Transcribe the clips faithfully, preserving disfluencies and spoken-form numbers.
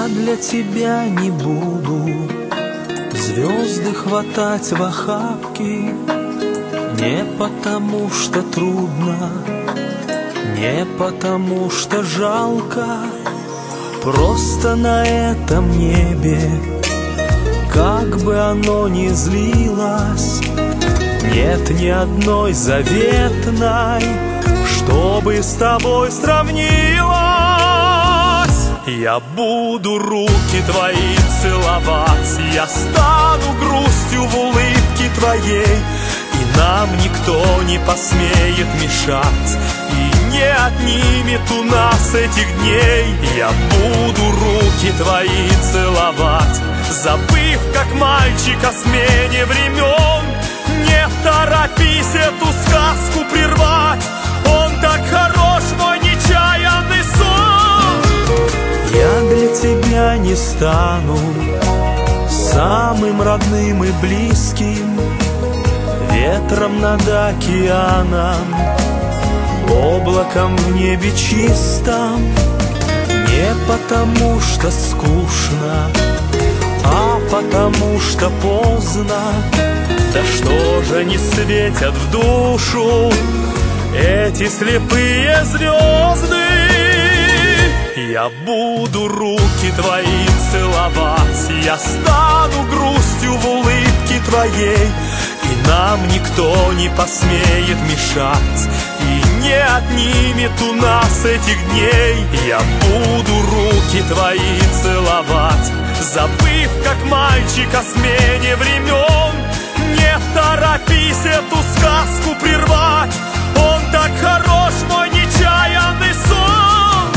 Я для тебя не буду звезды хватать в охапки, не потому что трудно, не потому что жалко, просто на этом небе, как бы оно ни злилось, нет ни одной заветной, чтобы с тобой сравнилась. Я буду руки твои целовать, я стану грустью в улыбке твоей, и нам никто не посмеет мешать, и не отнимет у нас этих дней. Я буду руки твои целовать, забыв, как мальчик, о смене времен. Не торопись эту сказку прервать, он так хорош, мой нечаянный сон. Я для тебя не стану самым родным и близким, ветром над океаном, облаком в небе чистом. Не потому что скучно, а потому что поздно. Да что же не светят в душу эти слепые звезды? Я буду руки твои целовать, я стану грустью в улыбке твоей, и нам никто не посмеет мешать, и не отнимет у нас этих дней. Я буду руки твои целовать, забыв, как мальчик, о смене времен. Не торопись эту сказку прервать, он так хорош, мой нечаянный сон.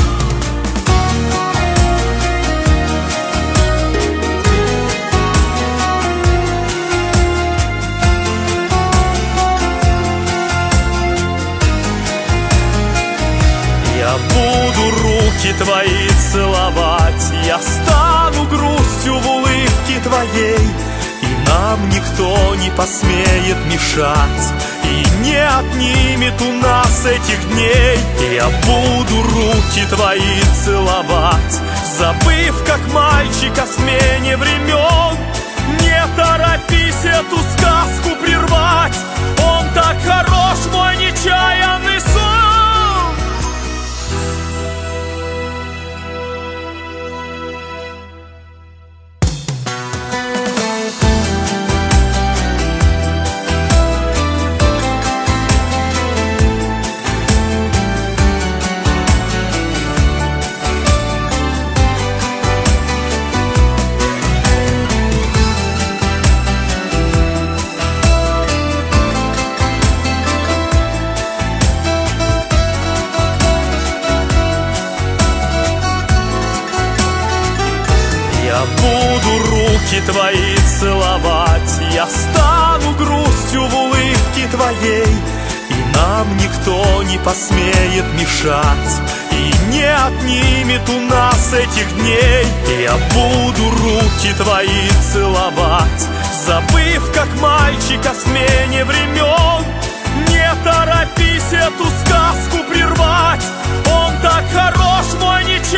Я буду руки твои целовать, я стану грустью в улыбке твоей, и нам никто не посмеет мешать, и не отнимет у нас этих дней. Я буду руки твои целовать, забыв, как мальчик, о смене времен. Не торопись эту сказку прервать, он так хорош, мой нечаянный сон. Твои целовать, я стану грустью в улыбке твоей, и нам никто не посмеет мешать, и не отнимет у нас этих дней. Я буду руки твои целовать, забыв, как мальчик, о смене времен. Не торопись эту сказку прервать, он так хорош, мой нечаянный